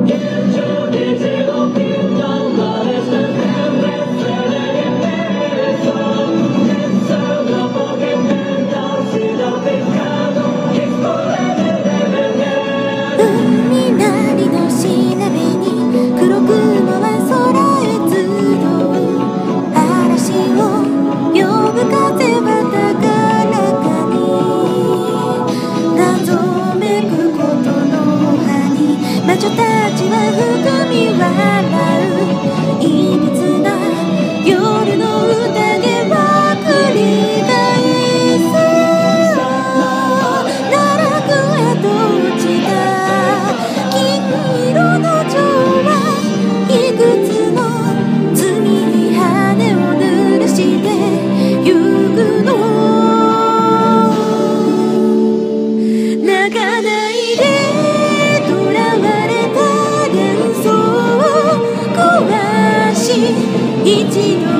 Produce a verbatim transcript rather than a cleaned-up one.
魔女たちは含み笑ういびつな夜の宴は繰り返す奈落へと落ちた金色の蝶はいくつの罪に羽を濡らしてゆくの泣かないで一度